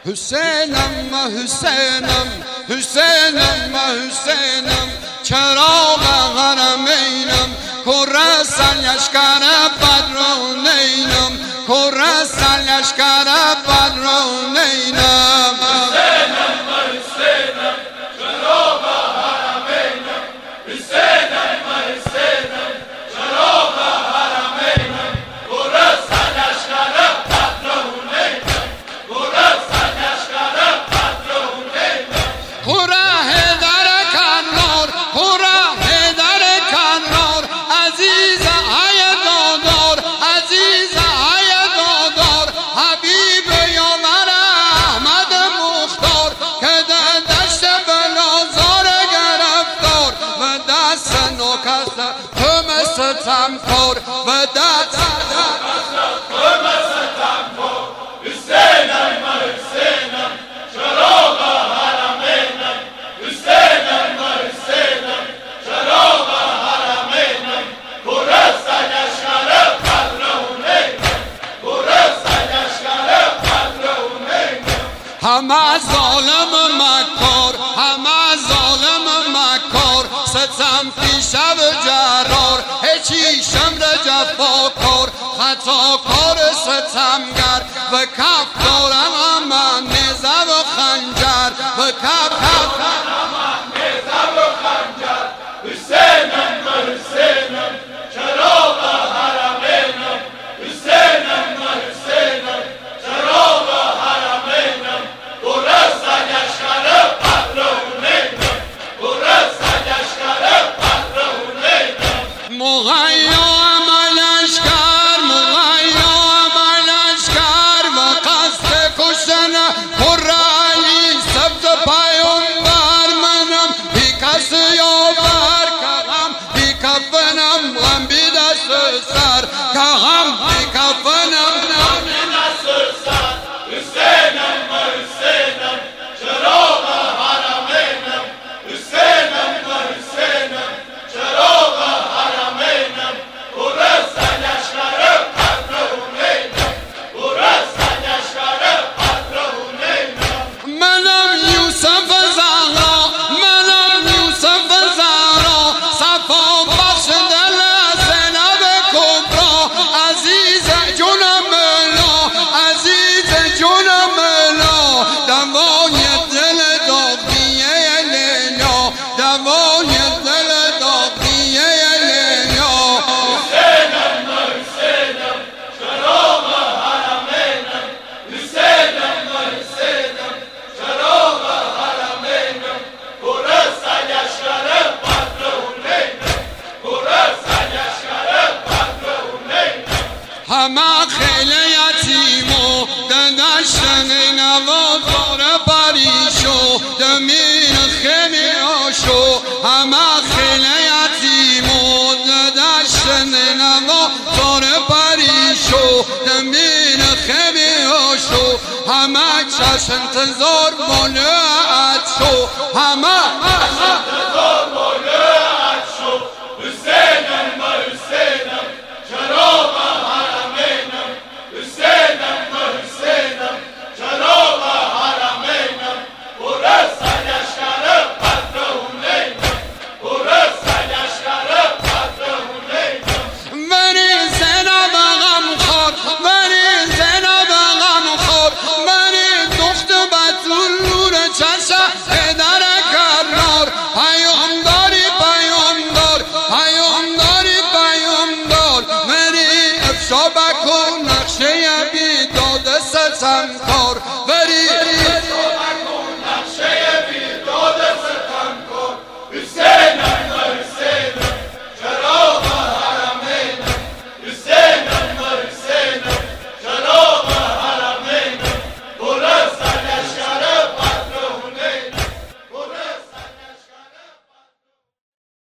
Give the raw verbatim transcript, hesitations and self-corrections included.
حسینم حسینم حسینم حسینم چراغ حرمینم کرسل لشکر بدرونینم کرسل لشکر بدرونینم حسینم حسینم چراغ حرمینم حسینم حسینم چراغ حرمینم کرسل لشکر بدرونینم کرسل لشکر بدرونینم خورا هدر کنار خورا هدر کنار عزیز های دادار عزیز های دادار حبیب یاور احمد مختار که در دشت بلازار گرفتار و دست نوکست هم ستمکار و دست هم ستمکار حسینم حسینم چراغ حرمینم حسینم حسینم چراغ حرمینم کرسل لشکر بدرونینم کرسل لشکر بدرونینم همه ظالم مکار همه ظالم مکار ستم پیش و جرار هیچی شمر جفاکار خطاکار ستمگر و کف دارم من نیزه و خنجر و کف کف نیزه و خنجر حسینم حسینم چراغ حرمینم حسینم حسینم چراغ حرمینم کرسل لشکر بدرونینم کرسل لشکر بدرونینم مغیا عملشکر مغیا عملشکر و قصد کشتن خرعلی سبت پیامبر منم بی کس یاور که هم بی کفنم غم بی دست سر که هم بی کفنم غم بی دست سر حسینم حسینم چراغ حرمینم حسینم حسینم چراغ حرمینم کرسل لشکر بدرونینم کرسل لشکر بدرونینم منم یوسف زهرا منم یوسف زهرا صفا بخش دل زینب کبرا عزیز جونم لا عزیز جونم لا دوای دل داغیه لیلا دوای دل داغیه لیلا حسینم حسینم چراغ حرمینم حسینم حسینم چراغ حرمینم کرسل لشکر بدرونینم کرسل لشکر بدرونینم همه خیلی یتیمو دشت نوازار پریشو دمین خیمی آشو همه خیلی یتیمو دشت نوازار پریشو دمین خیمی آشو همه چشم انتظار مولعت شو همه انتظار مولعت شو حسینم حسینم چراغ حرمینم حسینم حسینم چراغ حرمینم کرسل لشکر بدرونینم کرسل لشکر بدرونینم منی زینب غم خور منی زینب غم خور منی دخت بطول نور چشم پدر کرار پیامداری پیامدار پیامداری پیامدار منی افشا